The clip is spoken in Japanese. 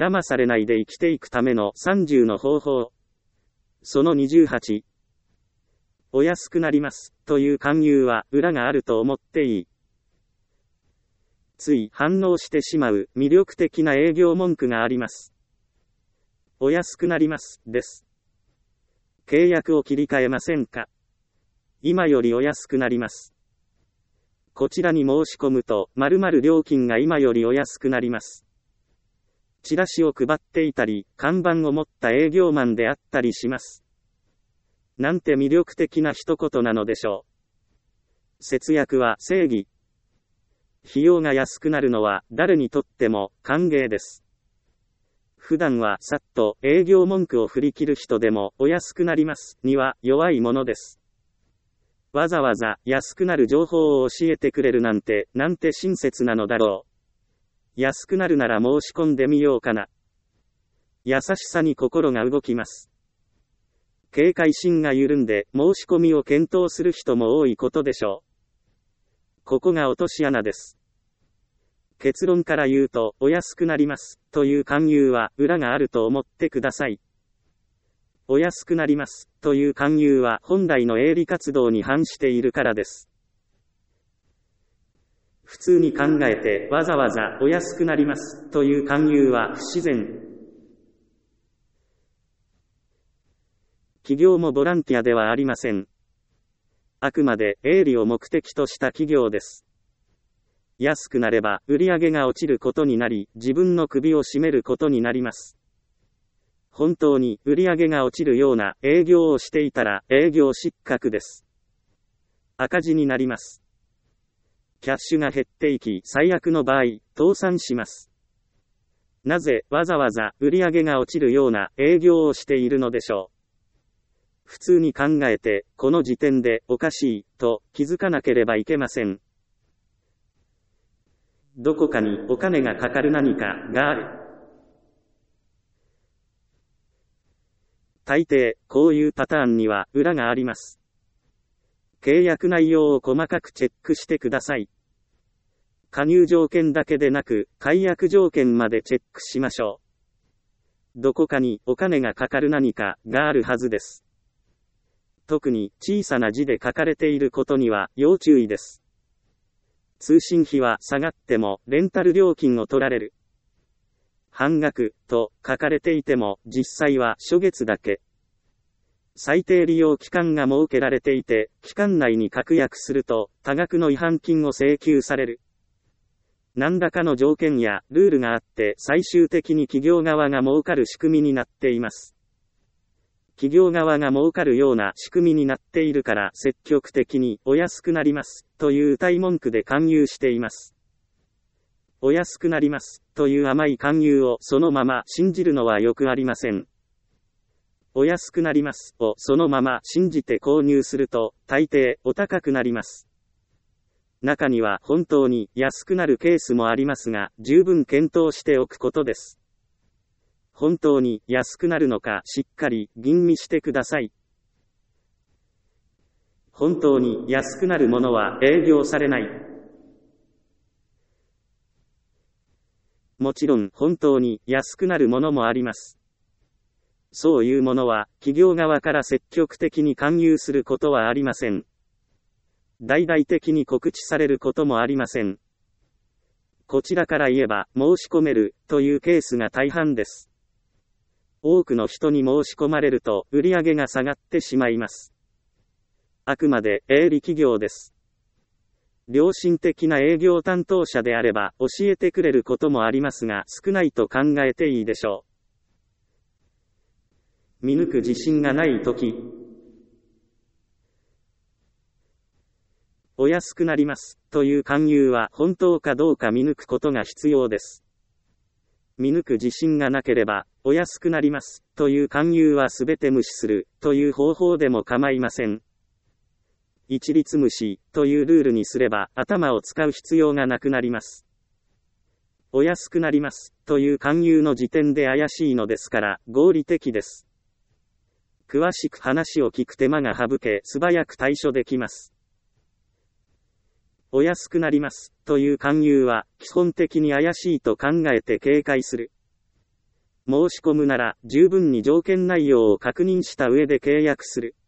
騙されないで生きていくための30の方法。その28。お安くなります、という勧誘は裏があると思っていい。つい反応してしまう魅力的な営業文句があります。お安くなります、です。契約を切り替えませんか？今よりお安くなります。こちらに申し込むと、〇〇料金が今よりお安くなります。チラシを配っていたり、看板を持った営業マンであったりします。なんて魅力的な一言なのでしょう。節約は正義。費用が安くなるのは誰にとっても歓迎です。普段はさっと営業文句を振り切る人でもお安くなりますには弱いものです。わざわざ安くなる情報を教えてくれるなんて親切なのだろう。安くなるなら申し込んでみようかな。優しさに心が動きます。警戒心が緩んで申し込みを検討する人も多いことでしょう。ここが落とし穴です。結論から言うと、お安くなります、という勧誘は裏があると思ってください。お安くなります、という勧誘は本来の営利活動に反しているからです。普通に考えてわざわざお安くなります、という勧誘は不自然。企業もボランティアではありません。あくまで営利を目的とした企業です。安くなれば売上が落ちることになり、自分の首を絞めることになります。本当に売上が落ちるような営業をしていたら営業失格です。赤字になります。キャッシュが減っていき、最悪の場合、倒産します。なぜわざわざ売上が落ちるような営業をしているのでしょう。普通に考えて、この時点でおかしい、と気づかなければいけません。どこかにお金がかかる何かがある。大抵、こういうパターンには裏があります。契約内容を細かくチェックしてください。加入条件だけでなく、解約条件までチェックしましょう。どこかにお金がかかる何かがあるはずです。特に小さな字で書かれていることには要注意です。通信費は下がってもレンタル料金を取られる。半額と書かれていても実際は初月だけ。最低利用期間が設けられていて、期間内に確約すると多額の違反金を請求される。何らかの条件やルールがあって最終的に企業側が儲かる仕組みになっています。企業側が儲かるような仕組みになっているから積極的にお安くなりますという謳い文句で勧誘しています。お安くなりますという甘い勧誘をそのまま信じるのはよくありません。お安くなりますをそのまま信じて購入すると大抵お高くなります。中には本当に安くなるケースもありますが、十分検討しておくことです。本当に安くなるのかしっかり吟味してください。本当に安くなるものは営業されない。もちろん本当に安くなるものもあります。そういうものは企業側から積極的に勧誘することはありません。大々的に告知されることもありません。こちらから言えば申し込めるというケースが大半です。多くの人に申し込まれると売上が下がってしまいます。あくまで営利企業です。良心的な営業担当者であれば教えてくれることもありますが少ないと考えていいでしょう。見抜く自信がないとき。お安くなりますという勧誘は本当かどうか見抜くことが必要です。見抜く自信がなければ、お安くなりますという勧誘はすべて無視するという方法でも構いません。一律無視というルールにすれば頭を使う必要がなくなります。お安くなりますという勧誘の時点で怪しいのですから合理的です。詳しく話を聞く手間が省け素早く対処できます。お安くなりますという勧誘は基本的に怪しいと考えて警戒する。 申し込むなら、十分に条件内容を確認した上で契約する。